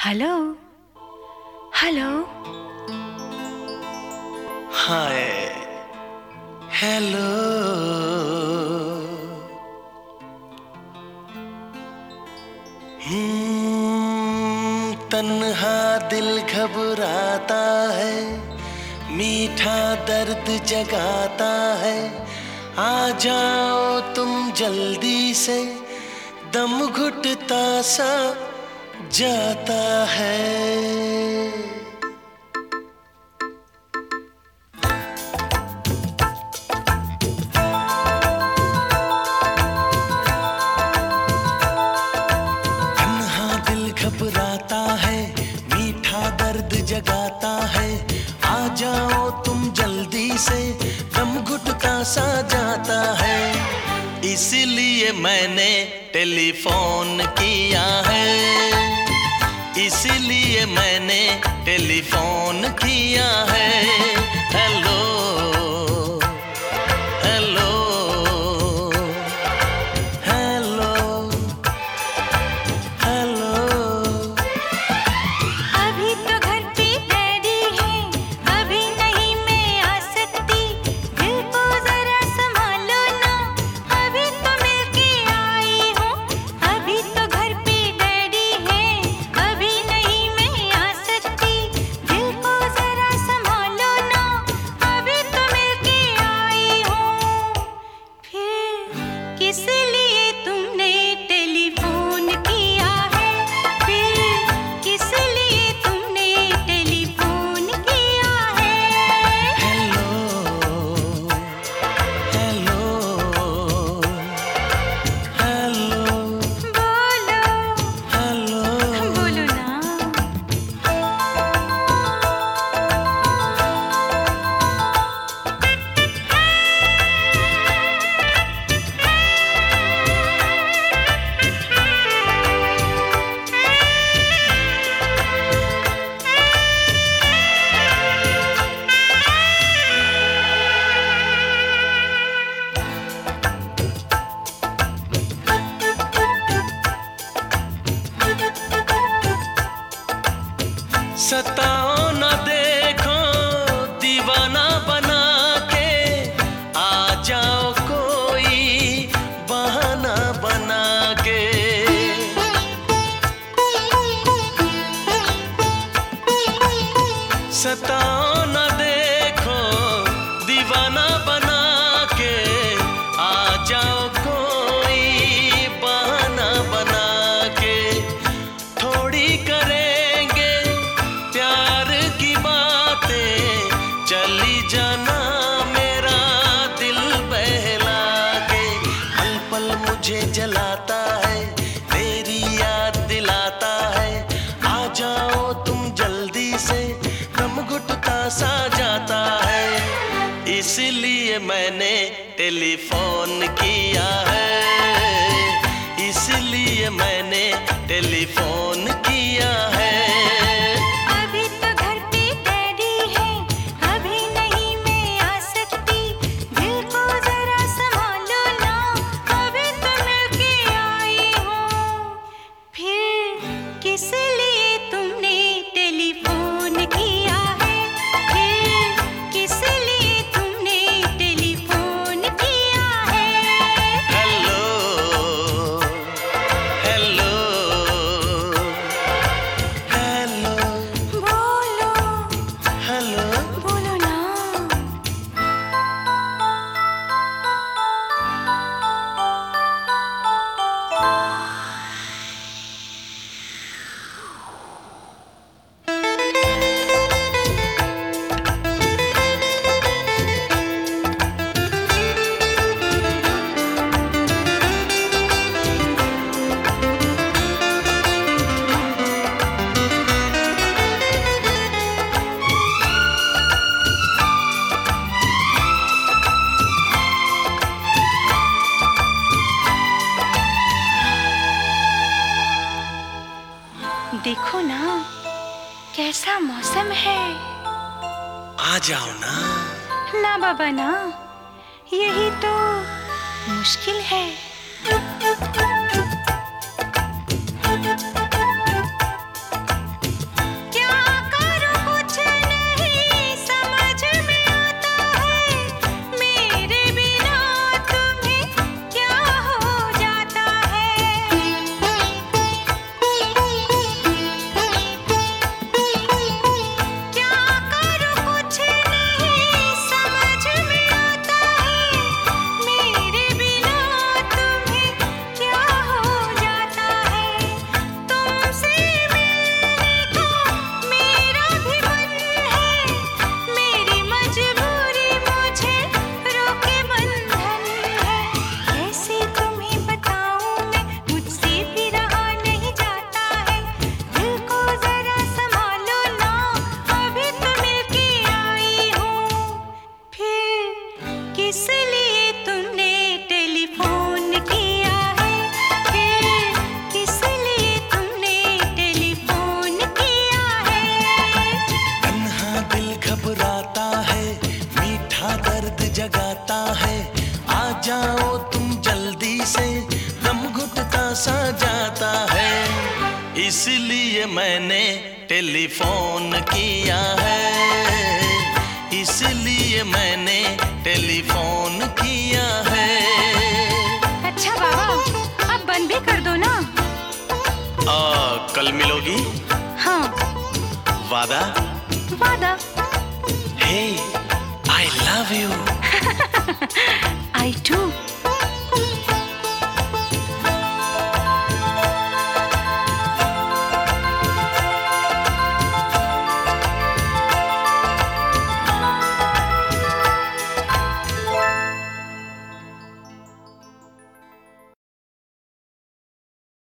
Hello hello. Hi hello. तन्हा दिल घबराता है, मीठा दर्द जगाता है। आ जाओ तुम जल्दी से, दम घुटता सा जाता है। घबराता है, मीठा दर्द जगाता है। आ जाओ तुम जल्दी से, दम घुटता सा जाता है। इसलिए मैंने टेलीफोन किया है, इसलिए मैंने टेलीफोन किया है। Hello hello hello hello. अभी तो घर पे डैडी है, अभी नहीं मैं आ सकती। दिल को जरा संभालो ना, अभी तो मिलके आई हूँ। अभी तो घर पे डैडी है, अभी नहीं मैं आ सकती। दिल को जरा संभालो ना, अभी तो मिलके आई हूँ। फिर किस लिए तुमने टेलीफोन किया है? फिर किस लिए तुमने टेलीफोन किया है? हेलो हेलो हेलो बोलो हेलो। बोलो ना। सताओ न देखो दीवाना बना के, आ जाओ कोई बहाना बना के। सताओ न देखो दीवाना बना के, आ जाओ कोई बहाना बना के। थोड़ी करेंगे प्यार की बातें, चली जाना मेरा दिल बहला के। पल पल मुझे जलाता है, तेरी याद दिलाता है। आ जाओ तुम जल्दी से, दम घुटता सा जाता है। इसलिए मैंने टेलीफोन किया है, इसलिए मैंने टेलीफोन किया है। अभी तो घर पे डैडी है, अभी नहीं मैं आ सकती। दिल को जरा संभालो ना, अभी तो मिलके आई हूँ। फिर किस लिए तुमने टेलीफोन किया है? फिर किस लिए तुमने टेलीफोन किया है? हेलो हेलो हेलो बोलो हेलो। बोलो ना। देखो ना कैसा मौसम है। आ जाओ ना। ना बाबा ना, यही तो मुश्किल है। घबराता है, मीठा दर्द जगाता है। आ जाओ तुम जल्दी से, दम घुटता सा जाता है। इसलिए मैंने टेलीफोन किया है, इसलिए मैंने टेलीफोन किया है। अच्छा बाबा, अब बंद भी कर दो ना। कल मिलोगी? हाँ। वादा? वादा। Hey, I love you. I too.